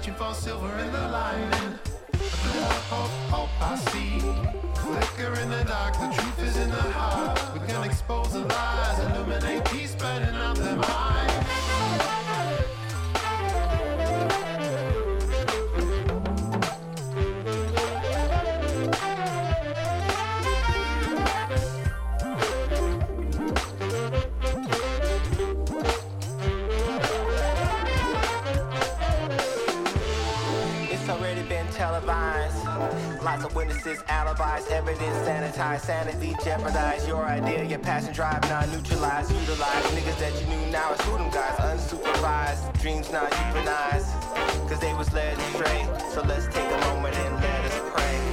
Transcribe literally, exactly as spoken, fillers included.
searching for silver in the lining. Hope, hope I see. Flicker in the dark, the truth is in the heart. We're gonna expose the lies, illuminate peace, burning out their minds. Televised, lots of witnesses, alibis, evidence sanitized, sanity jeopardized. Your idea, your passion drive, non-neutralized, utilize niggas that you knew now is who them guys, unsupervised, dreams not euthanized, cause they was led astray. So let's take a moment and let us pray.